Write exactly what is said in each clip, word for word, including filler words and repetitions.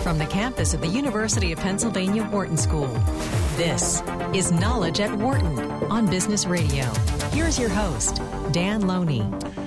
from the campus of the University of Pennsylvania Wharton School. This is Knowledge at Wharton on Business Radio. Here's your host, Dan Loney.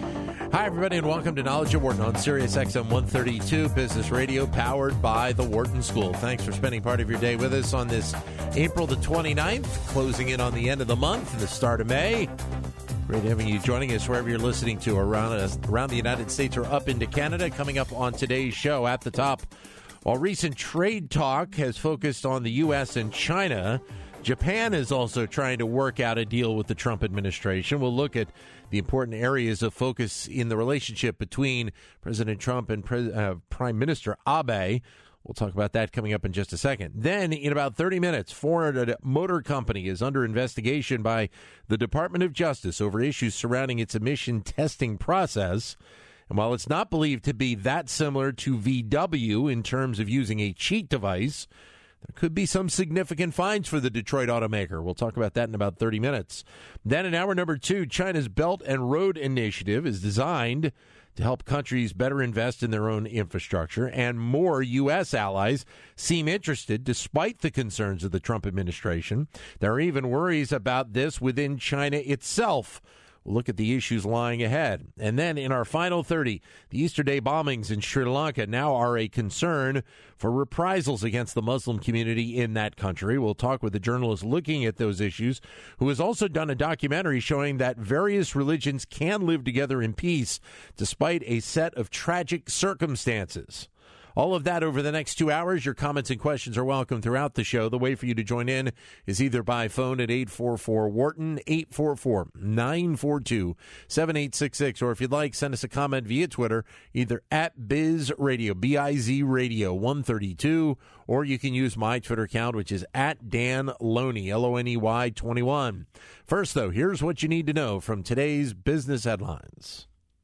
Hi, everybody, and welcome to Knowledge at Wharton on Sirius X M one thirty-two, Business Radio, powered by the Wharton School. Thanks for spending part of your day with us on this April the twenty-ninth, closing in on the end of the month and the start of May. Great having you joining us wherever you're listening to around, uh, around the United States or up into Canada. Coming up on today's show at the top, while recent trade talk has focused on the U S and China, Japan is also trying to work out a deal with the Trump administration. We'll look at the important areas of focus in the relationship between President Trump and Pre- uh, Prime Minister Abe. We'll talk about that coming up in just a second. Then, in about thirty minutes, Ford Motor Company is under investigation by the Department of Justice over issues surrounding its emission testing process. And while it's not believed to be that similar to V W in terms of using a cheat device, there could be some significant fines for the Detroit automaker. We'll talk about that in about thirty minutes. Then in hour number two, China's Belt and Road Initiative is designed to help countries better invest in their own infrastructure, and more U S allies seem interested despite the concerns of the Trump administration. There are even worries about this within China itself. We'll look at the issues lying ahead. And then in our final thirty, the Easter Day bombings in Sri Lanka now are a concern for reprisals against the Muslim community in that country. We'll talk with a journalist looking at those issues, who has also done a documentary showing that various religions can live together in peace despite a set of tragic circumstances. All of that over the next two hours. Your comments and questions are welcome throughout the show. The way for you to join in is either by phone at eight four four Wharton, eight four four, nine four two, seven eight six six, or if you'd like, send us a comment via Twitter, either at Biz Radio, B I Z Radio one thirty-two, or you can use my Twitter account, which is at Dan Loney, L O N E Y twenty-one. First, though, here's what you need to know from today's business headlines.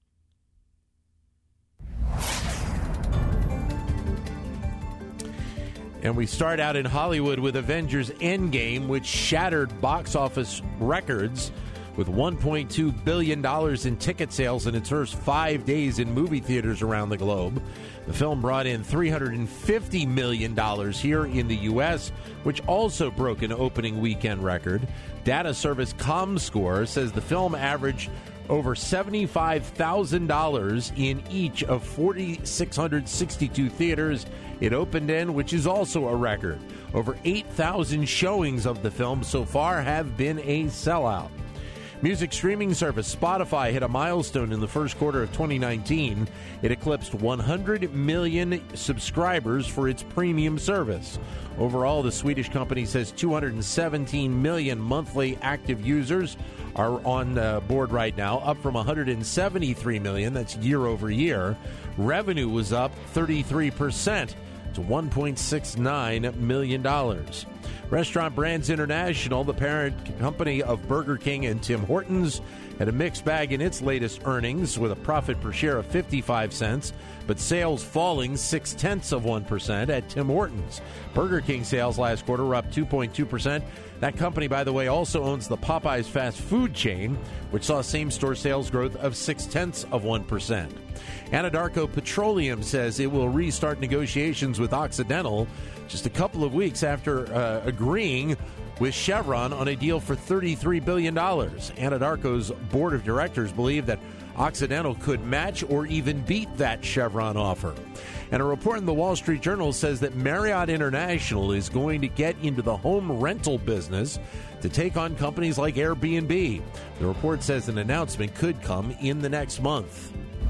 And we start out in Hollywood with Avengers Endgame, which shattered box office records with one point two billion dollars in ticket sales in its first five days in movie theaters around the globe. The film brought in three hundred fifty million dollars here in the U S, which also broke an opening weekend record. Data service ComScore says the film averaged over seventy-five thousand dollars in each of four thousand six hundred sixty-two theaters it opened in, which is also a record. Over eight thousand showings of the film so far have been a sellout. Music streaming service Spotify hit a milestone in the first quarter of twenty nineteen. It eclipsed one hundred million subscribers for its premium service. Overall, the Swedish company says two hundred seventeen million monthly active users are on uh, board right now, up from one hundred seventy-three million. That's year over year. Revenue was up thirty-three percent to one point six nine million dollars. Restaurant Brands International, the parent company of Burger King and Tim Hortons, had a mixed bag in its latest earnings with a profit per share of fifty-five cents, but sales falling six-tenths of one percent at Tim Hortons. Burger King sales last quarter were up two point two percent. That company, by the way, also owns the Popeyes fast food chain, which saw same-store sales growth of six-tenths of one percent. Anadarko Petroleum says it will restart negotiations with Occidental just a couple of weeks after uh, agreeing with Chevron on a deal for thirty-three billion dollars. Anadarko's board of directors believe that Occidental could match or even beat that Chevron offer. And a report in the Wall Street Journal says that Marriott International is going to get into the home rental business to take on companies like Airbnb. The report says an announcement could come in the next month.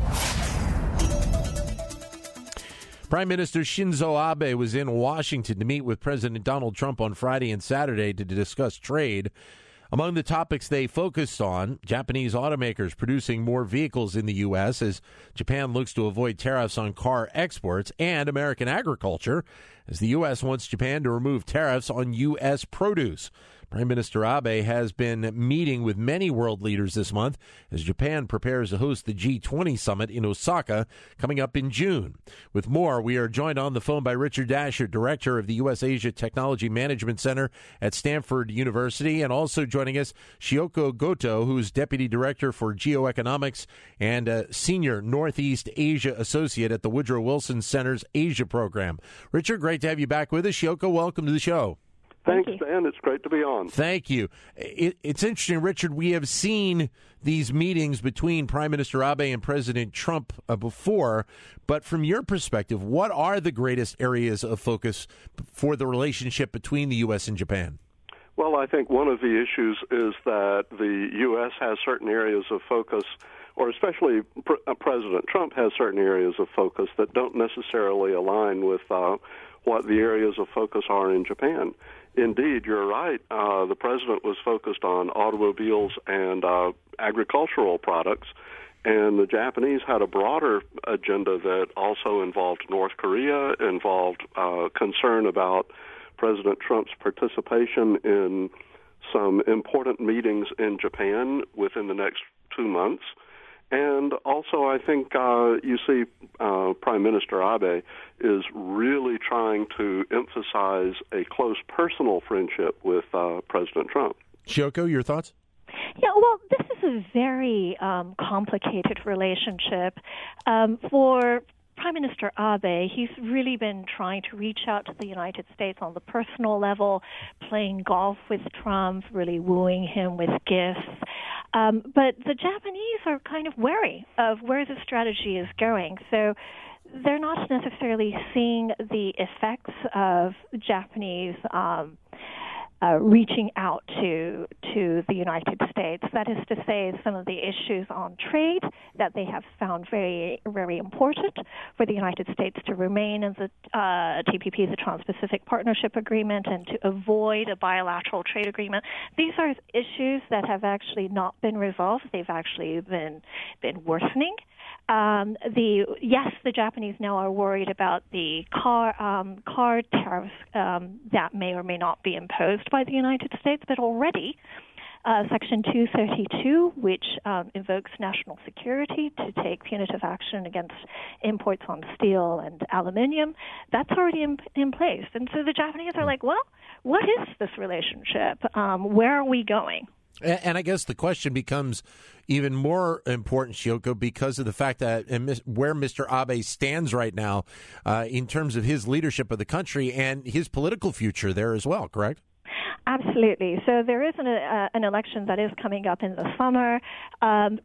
Prime Minister Shinzo Abe was in Washington to meet with President Donald Trump on Friday and Saturday to discuss trade. Among the topics they focused on, Japanese automakers producing more vehicles in the U S as Japan looks to avoid tariffs on car exports, and American agriculture as the U S wants Japan to remove tariffs on U S produce. Prime Minister Abe has been meeting with many world leaders this month as Japan prepares to host the G twenty summit in Osaka coming up in June. With more, we are joined on the phone by Richard Dasher, Director of the U S Asia Technology Management Center at Stanford University, and also joining us, Shioko Goto, who's Deputy Director for Geoeconomics and a Senior Northeast Asia Associate at the Woodrow Wilson Center's Asia Program. Richard, great to have you back with us. Shioko, welcome to the show. Thanks, Dan. It's great to be on. Thank you. It, it's interesting, Richard. We have seen these meetings between Prime Minister Abe and President Trump uh, before, but from your perspective, what are the greatest areas of focus for the relationship between the U S and Japan? Well, I think one of the issues is that the U S has certain areas of focus, or especially Pre- President Trump has certain areas of focus that don't necessarily align with uh, what the areas of focus are in Japan. Indeed, you're right. Uh, the president was focused on automobiles and uh, agricultural products, and the Japanese had a broader agenda that also involved North Korea, involved uh, concern about President Trump's participation in some important meetings in Japan within the next two months. And also, I think uh, you see uh, Prime Minister Abe is really trying to emphasize a close personal friendship with uh, President Trump. Shioko, your thoughts? Yeah, well, this is a very um, complicated relationship. Um, for Prime Minister Abe, he's really been trying to reach out to the United States on the personal level, playing golf with Trump, really wooing him with gifts. Um, but the Japanese are kind of wary of where the strategy is going. So they're not necessarily seeing the effects of Japanese um, uh, reaching out to to the United States. That is to say, some of the issues on trade that they have found very, very important for the United States to remain in the uh, T P P, the Trans-Pacific Partnership Agreement, and to avoid a bilateral trade agreement. These are issues that have actually not been resolved. They've actually been been worsening. Um, the yes, the Japanese now are worried about the car um, car tariffs um, that may or may not be imposed by the United States, but already uh, Section two thirty-two, which um, invokes national security to take punitive action against imports on steel and aluminium, that's already in, in place. And so the Japanese are like, well, what is this relationship? Um, where are we going? And I guess the question becomes even more important, Shioko, because of the fact that where Mister Abe stands right now uh, in terms of his leadership of the country and his political future there as well, correct? Absolutely. So there is an, uh, an election that is coming up in the summer. Um,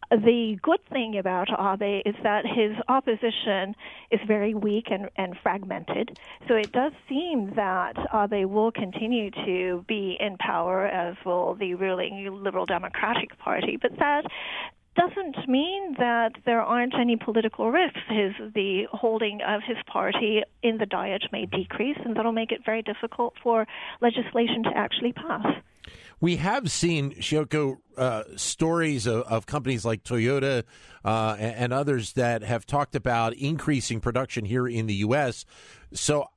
the good thing about Abe is that his opposition is very weak and, and fragmented. So it does seem that Abe will continue to be in power, as will the ruling Liberal Democratic Party. But that doesn't mean that there aren't any political risks. His the holding of his party in the Diet may decrease, and that'll make it very difficult for legislation to actually pass. We have seen, Shioko, uh, stories of, of companies like Toyota uh, and, and others that have talked about increasing production here in the U S. So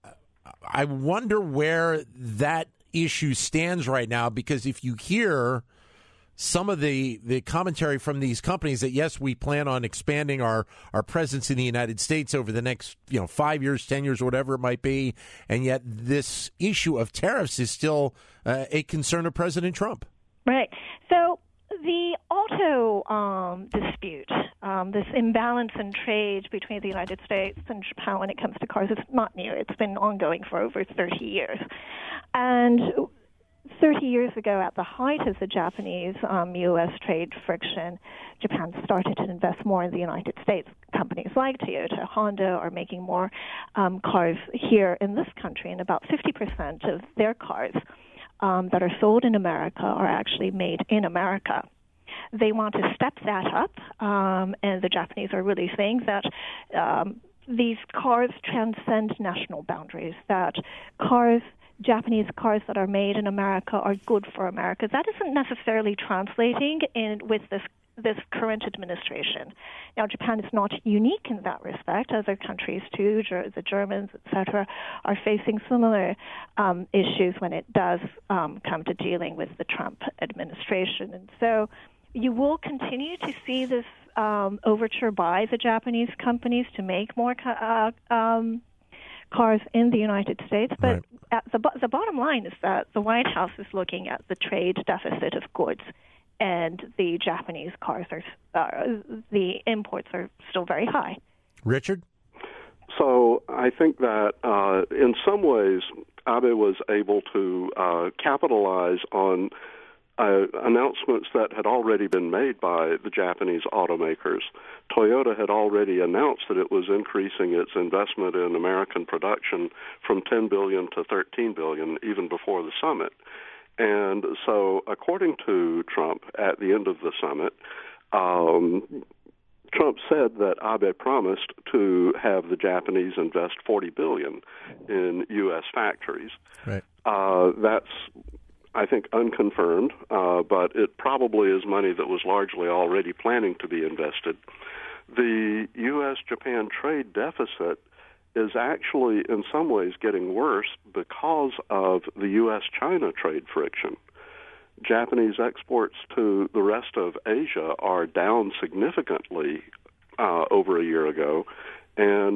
I wonder where that issue stands right now, because if you hear some of the, the commentary from these companies that, yes, we plan on expanding our, our presence in the United States over the next, you know, five years, ten years, whatever it might be, and yet this issue of tariffs is still uh, a concern of President Trump. Right. So the auto um, dispute, um, this imbalance in trade between the United States and Japan when it comes to cars, is not new. It's been ongoing for over thirty years. And thirty years ago, at the height of the Japanese um, U S trade friction, Japan started to invest more in the United States. Companies like Toyota, Honda are making more um, cars here in this country, and about fifty percent of their cars um, that are sold in America are actually made in America. They want to step that up, um, and the Japanese are really saying that um, these cars transcend national boundaries, that cars Japanese cars that are made in America are good for America. That isn't necessarily translating in with this this current administration. Now, Japan is not unique in that respect. Other countries, too, the Germans, et cetera, are facing similar um, issues when it does um, come to dealing with the Trump administration. And so you will continue to see this um, overture by the Japanese companies to make more uh, um, cars in the United States. But right. at the, the bottom line is that the White House is looking at the trade deficit of goods, and the Japanese cars are, uh, the imports are still very high. Richard? So I think that uh, in some ways, Abe was able to uh, capitalize on Uh, announcements that had already been made by the Japanese automakers. Toyota had already announced that it was increasing its investment in American production from ten billion dollars to thirteen billion dollars even before the summit. And so, according to Trump, at the end of the summit, um, Trump said that Abe promised to have the Japanese invest forty billion dollars in U S factories. Right. Uh, that's I think unconfirmed, uh, but it probably is money that was largely already planning to be invested. The U S Japan trade deficit is actually in some ways getting worse because of the U S China trade friction. Japanese exports to the rest of Asia are down significantly uh, over a year ago, and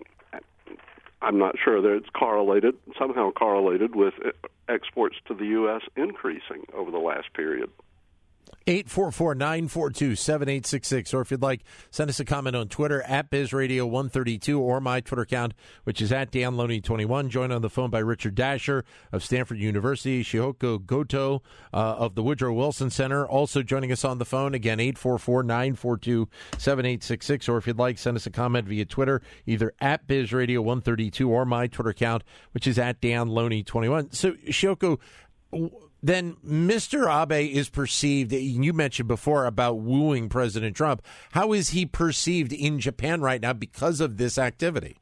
I'm not sure that it's correlated, somehow correlated with exports to the U S increasing over the last period. eight four four, nine four two, seven eight six six, or if you'd like, send us a comment on Twitter at Biz Radio one thirty-two or my Twitter account, which is at Dan Loney twenty-one. Joined on the phone by Richard Dasher of Stanford University, Shihoko Goto uh, of the Woodrow Wilson Center. Also joining us on the phone, again, eight four four, nine four two, seven eight six six, or if you'd like, send us a comment via Twitter, either at Biz Radio one thirty-two or my Twitter account, which is at Dan Loney twenty-one. So, Shihoko, then Mister Abe is perceived, you mentioned before about wooing President Trump. How is he perceived in Japan right now because of this activity?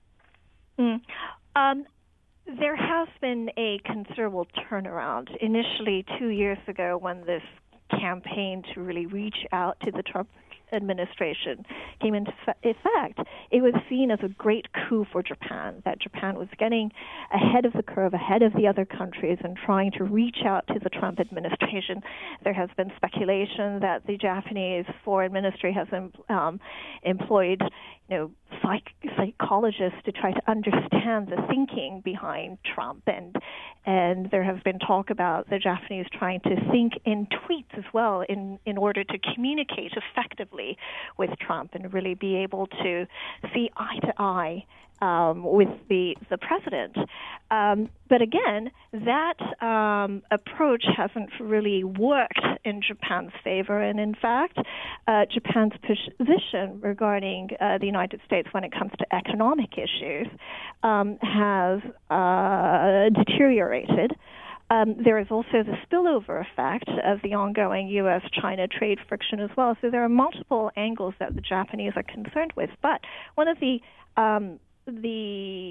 Mm. Um, there has been a considerable turnaround. Initially, two years ago, when this campaign to really reach out to the Trump administration came into effect, it was seen as a great coup for Japan, that Japan was getting ahead of the curve, ahead of the other countries, and trying to reach out to the Trump administration. There has been speculation that the Japanese foreign ministry has um, employed, you know, psych- psychologists to try to understand the thinking behind Trump, and and there has been talk about the Japanese trying to think in tweets as well in, in order to communicate effectively with Trump and really be able to see eye to eye um, with the the president. Um, but again, that um, approach hasn't really worked in Japan's favor, and in fact, uh, Japan's position regarding uh, the United States when it comes to economic issues um, has uh, deteriorated. Um, there is also the spillover effect of the ongoing U S China trade friction as well. So there are multiple angles that the Japanese are concerned with. But one of the um, the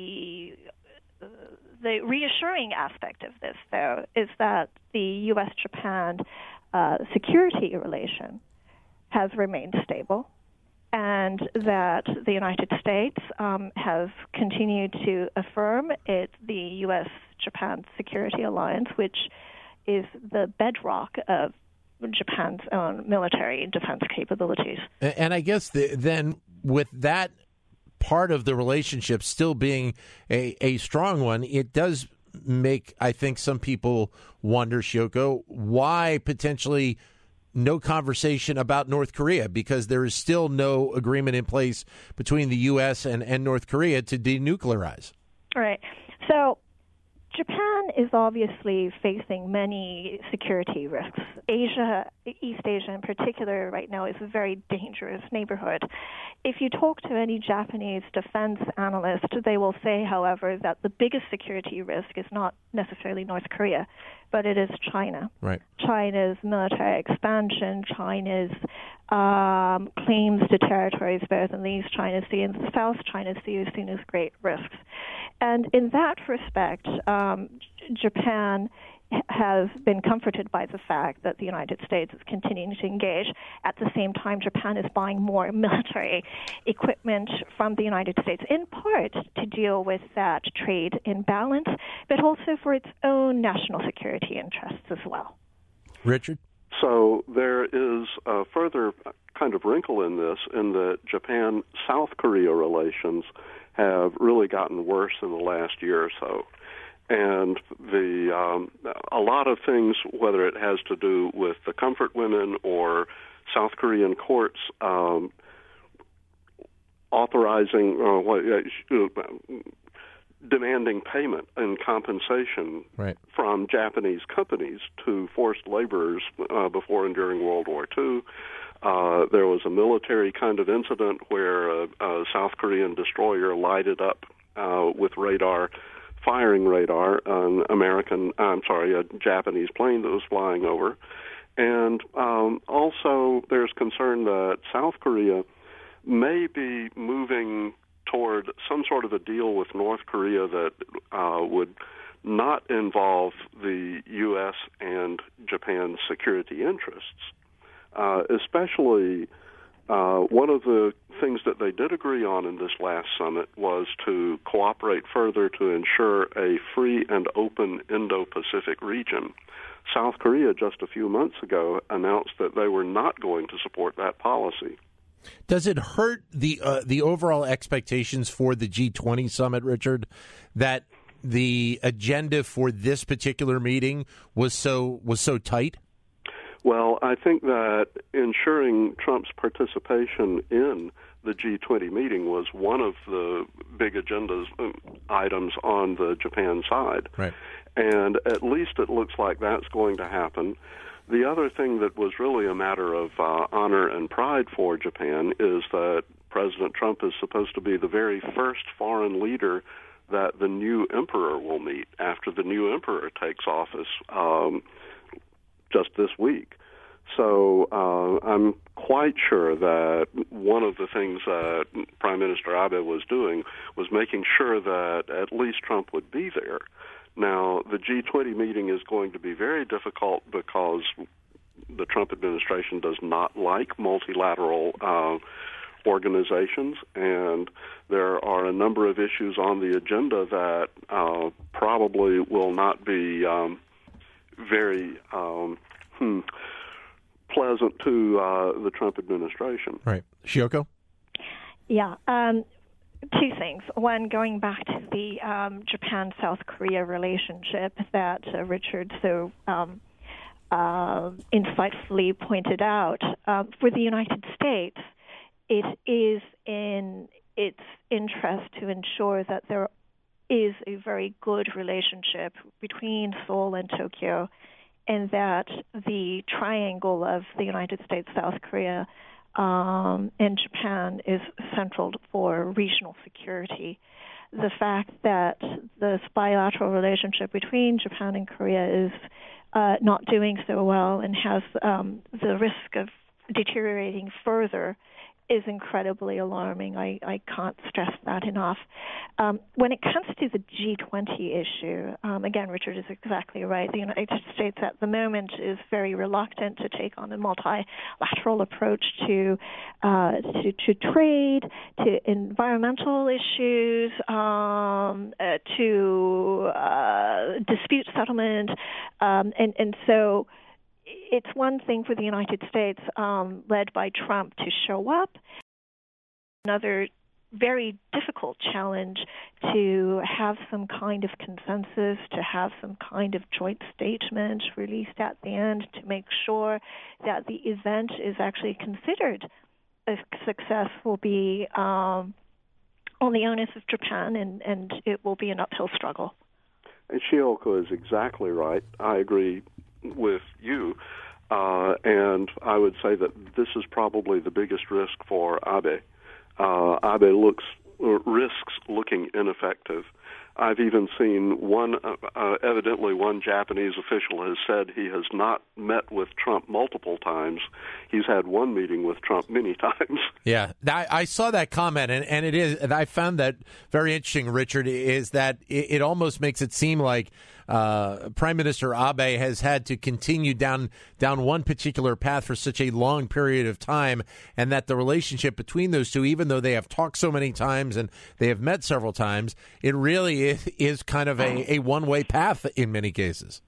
the reassuring aspect of this, though, is that the U S Japan uh, security relation has remained stable, and that the United States um, has continued to affirm it, the U S Japan Security Alliance, which is the bedrock of Japan's own military defense capabilities. And I guess the, then with that part of the relationship still being a, a strong one, it does make, I think, some people wonder, Shihoko, why potentially no conversation about North Korea, because there is still no agreement in place between the U S and, and North Korea to denuclearize. Right. So Japan is obviously facing many security risks. Asia, East Asia in particular, right now is a very dangerous neighborhood. If you talk to any Japanese defense analyst, they will say, however, that the biggest security risk is not necessarily North Korea, but it is China. Right. China's military expansion, China's um, claims to territories both in the East China Sea and the South China Sea are seen as great risks. And in that respect, um, Japan has been comforted by the fact that the United States is continuing to engage. At the same time, Japan is buying more military equipment from the United States, in part to deal with that trade imbalance, but also for its own national security interests as well. Richard? So there is a further kind of wrinkle in this, in that Japan-South Korea relations have really gotten worse in the last year or so. And the um, a lot of things, whether it has to do with the comfort women or South Korean courts um, authorizing, uh, what, uh, demanding payment and compensation right. from Japanese companies to forced laborers uh, before and during World War Two. Uh, there was a military kind of incident where a, a South Korean destroyer lighted up uh, with radar, firing radar, an American, I'm sorry, a Japanese plane that was flying over. And um, also there's concern that South Korea may be moving toward some sort of a deal with North Korea that uh, would not involve the U S and Japan's security interests. Uh, especially, uh, one of the things that they did agree on in this last summit was to cooperate further to ensure a free and open Indo-Pacific region. South Korea, just a few months ago, announced that they were not going to support that policy. Does it hurt the uh, the overall expectations for the G twenty summit, Richard, that the agenda for this particular meeting was so was so tight? Well, I think that ensuring Trump's participation in the G twenty meeting was one of the big agendas uh, items on the Japan side. Right. And at least it looks like that's going to happen. The other thing that was really a matter of uh, honor and pride for Japan is that President Trump is supposed to be the very first foreign leader that the new emperor will meet after the new emperor takes office um, just this week. So uh, I'm quite sure that one of the things that Prime Minister Abe was doing was making sure that at least Trump would be there. Now, the G twenty meeting is going to be very difficult because the Trump administration does not like multilateral uh, organizations, and there are a number of issues on the agenda that uh, probably will not be um, very um, hmm, pleasant to uh, the Trump administration. Right. Shioko? Yeah. Um, two things. One, going back to the um, Japan-South Korea relationship that uh, Richard so um, uh, insightfully pointed out, uh, for the United States, it is in its interest to ensure that there is a very good relationship between Seoul and Tokyo, and that the triangle of the United States, South Korea, um, and Japan is central for regional security. The fact that this bilateral relationship between Japan and Korea is uh, not doing so well and has um, the risk of deteriorating further is incredibly alarming. I, I can't stress that enough. Um, when it comes to the G twenty issue, um, again, Richard is exactly right. The United States at the moment is very reluctant to take on a multilateral approach to uh, to, to trade, to environmental issues, um, uh, to uh, dispute settlement, um, and, and so it's one thing for the United States, um, led by Trump, to show up. Another very difficult challenge to have some kind of consensus, to have some kind of joint statement released at the end to make sure that the event is actually considered a success will be um, on the onus of Japan, and, and it will be an uphill struggle. And Shioko is exactly right. I agree with you, uh, and I would say that this is probably the biggest risk for Abe. Uh, Abe looks risks looking ineffective. I've even seen one, uh, uh, evidently one Japanese official has said he has not met with Trump multiple times. He's had one meeting with Trump many times. Yeah, I, I saw that comment, and, and it is. And I found that very interesting, Richard, is that it, it almost makes it seem like uh, Prime Minister Abe has had to continue down down one particular path for such a long period of time, and that the relationship between those two, even though they have talked so many times and they have met several times, it really is, is kind of a, a one-way path in many cases.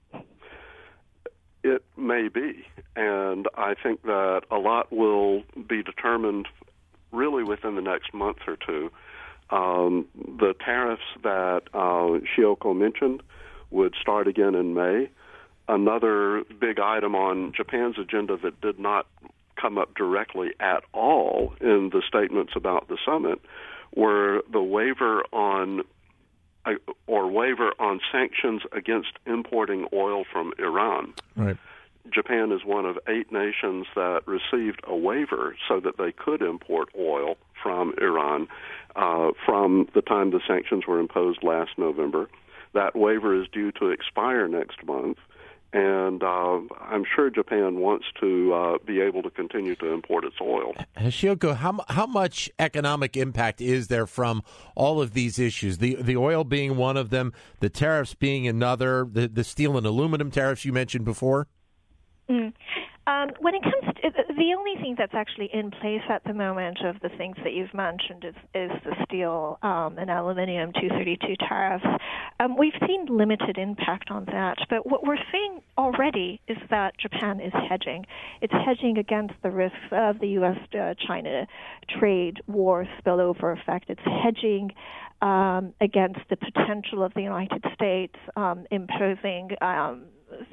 It may be, and I think that a lot will be determined really within the next month or two. Um, the tariffs that uh, Shioko mentioned would start again in May. Another big item on Japan's agenda that did not come up directly at all in the statements about the summit were the waiver on uh, or waiver on sanctions against importing oil from Iran. Right. Japan is one of eight nations that received a waiver so that they could import oil from Iran uh, from the time the sanctions were imposed last November. That waiver is due to expire next month, and uh, I'm sure Japan wants to uh, be able to continue to import its oil. Shioko, how how much economic impact is there from all of these issues? The the oil being one of them, the tariffs being another, the, the steel and aluminum tariffs you mentioned before? Mm. Um, when it comes to the only thing that's actually in place at the moment of the things that you've mentioned is, is the steel um, and aluminum two thirty-two tariffs. Um, we've seen limited impact on that, but what we're seeing already is that Japan is hedging. It's hedging against the risks of the U S China trade war spillover effect. It's hedging um, against the potential of the United States um, imposing um,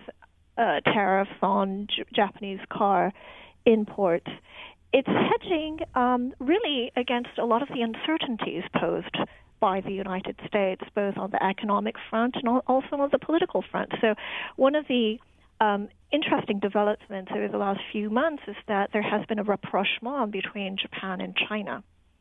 Uh, tariffs on J- Japanese car imports. It's hedging um, really against a lot of the uncertainties posed by the United States, both on the economic front and also on the political front. So one of the um, interesting developments over the last few months is that there has been a rapprochement between Japan and China.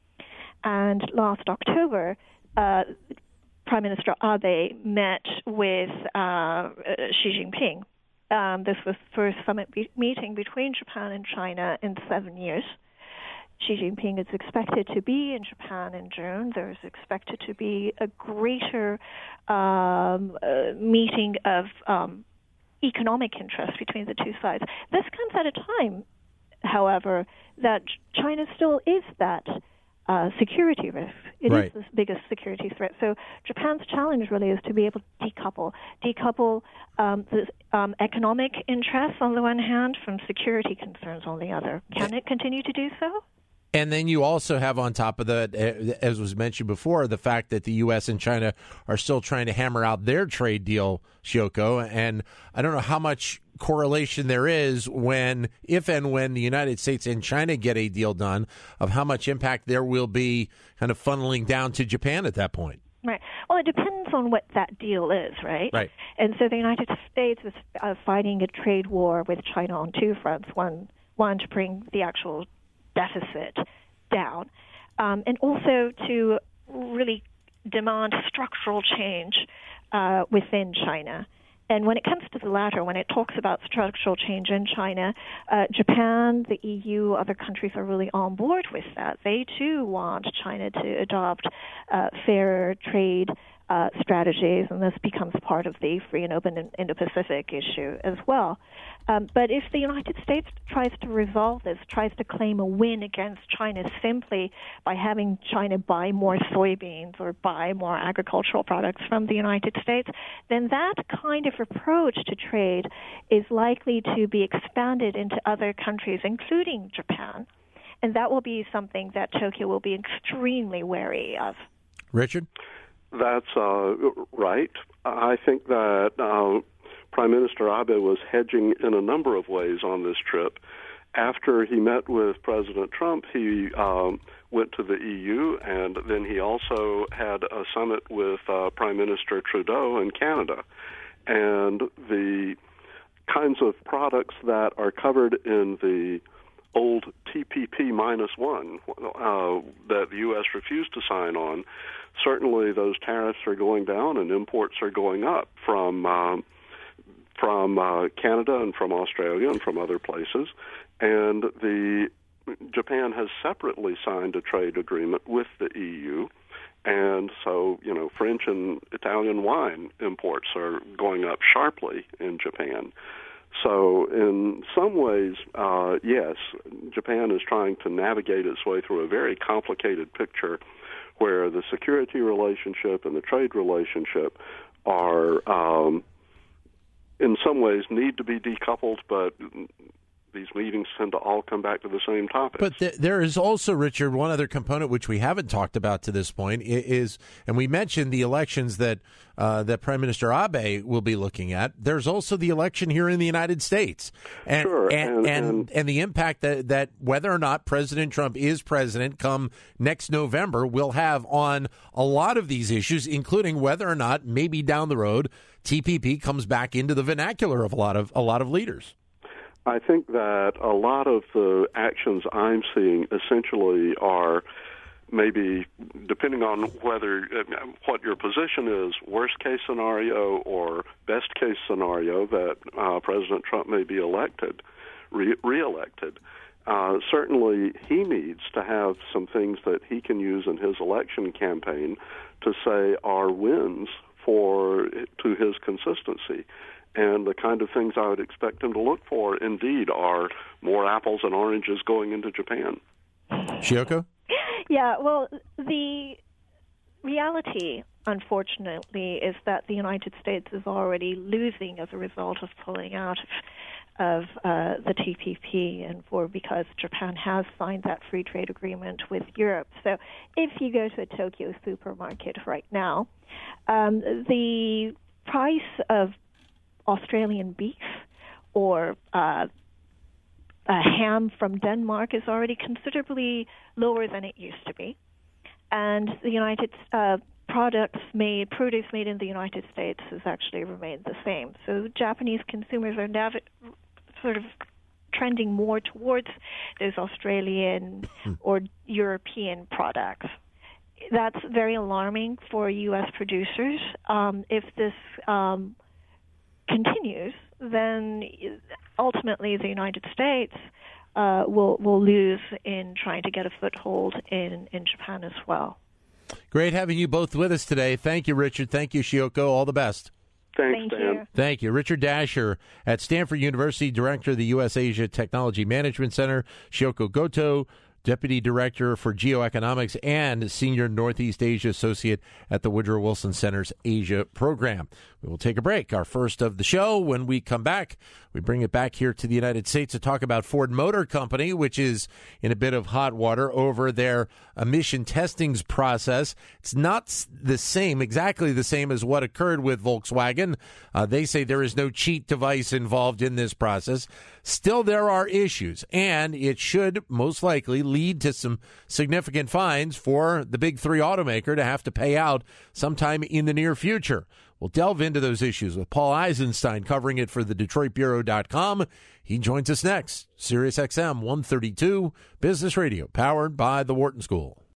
And last October, uh, Prime Minister Abe met with uh, Xi Jinping. Um, this was the first summit be- meeting between Japan and China in seven years. Xi Jinping is expected to be in Japan in June. There's expected to be a greater um, uh, meeting of um, economic interest between the two sides. This comes at a time, however, that China still is that Uh, security risk. It right. is the biggest security threat. So Japan's challenge really is to be able to decouple, decouple um, the um, economic interests on the one hand from security concerns on the other. Can it continue to do so? And then you also have on top of that, as was mentioned before, the fact that the U S and China are still trying to hammer out their trade deal, Shioko. And I don't know how much correlation there is when, if and when the United States and China get a deal done, of how much impact there will be kind of funneling down to Japan at that point. Right. Well, it depends on what that deal is, right? Right. And so the United States is uh, fighting a trade war with China on two fronts. One, one to bring the actual deficit down, um, and also to really demand structural change uh, within China. And when it comes to the latter, when it talks about structural change in China, uh, Japan, the E U, other countries are really on board with that. They, too, want China to adopt uh, fair trade uh, strategies, and this becomes part of the free and open Indo-Pacific issue as well. Um, but if the United States tries to resolve this, tries to claim a win against China simply by having China buy more soybeans or buy more agricultural products from the United States, then that kind of approach to trade is likely to be expanded into other countries, including Japan. And that will be something that Tokyo will be extremely wary of. Richard? That's uh, right. I think that uh, Prime Minister Abe was hedging in a number of ways on this trip. After he met with President Trump, he um, went to the E U, and then he also had a summit with uh, Prime Minister Trudeau in Canada. And the kinds of products that are covered in the old T P P minus one uh, that the U S refused to sign on, certainly those tariffs are going down and imports are going up from um, from uh, Canada and from Australia and from other places. And the Japan has separately signed a trade agreement with the E U. And so, you know, French and Italian wine imports are going up sharply in Japan. So in some ways, uh, yes, Japan is trying to navigate its way through a very complicated picture where the security relationship and the trade relationship are, um, in some ways, need to be decoupled, but these meetings tend to all come back to the same topics. But th- there is also, Richard, one other component which we haven't talked about to this point is, and we mentioned the elections that uh, that Prime Minister Abe will be looking at. There's also the election here in the United States, and sure, and, and, and, and and the impact that that whether or not President Trump is president come next November will have on a lot of these issues, including whether or not maybe down the road T P P comes back into the vernacular of a lot of a lot of leaders. I think that a lot of the actions I'm seeing essentially are maybe, depending on whether what your position is, worst case scenario or best case scenario, that uh, President Trump may be elected, re- reelected. Uh, certainly, he needs to have some things that he can use in his election campaign to say are wins for to his consistency. And the kind of things I would expect him to look for, indeed, are more apples and oranges going into Japan. Shioko? Yeah, well, the reality, unfortunately, is that the United States is already losing as a result of pulling out of, of uh, the T P P, and for because Japan has signed that free trade agreement with Europe. So if you go to a Tokyo supermarket right now, um, the price of Australian beef or uh, a ham from Denmark is already considerably lower than it used to be. And the United uh, products made, produce made in the United States has actually remained the same. So Japanese consumers are now sort of trending more towards those Australian or European products. That's very alarming for U S producers. Um, if this um, continues, then ultimately the United States uh, will will lose in trying to get a foothold in, in Japan as well. Great having you both with us today. Thank you, Richard. Thank you, Shioko. All the best. Thanks, Thank Dan. you. Thank you. Richard Dasher at Stanford University, Director of the U S Asia Technology Management Center. Shioko Goto, Deputy Director for Geoeconomics and Senior Northeast Asia Associate at the Woodrow Wilson Center's Asia Program. We will take a break, our first of the show. When we come back, we bring it back here to the United States to talk about Ford Motor Company, which is in a bit of hot water over their emission testings process. It's not the same, exactly the same as what occurred with Volkswagen. Uh, they say there is no cheat device involved in this process. Still, there are issues, and it should most likely lead to some significant fines for the big three automaker to have to pay out sometime in the near future. We'll delve into those issues with Paul Eisenstein, covering it for the Detroit Bureau dot com. He joins us next. Sirius X M one thirty-two, Business Radio, powered by the Wharton School.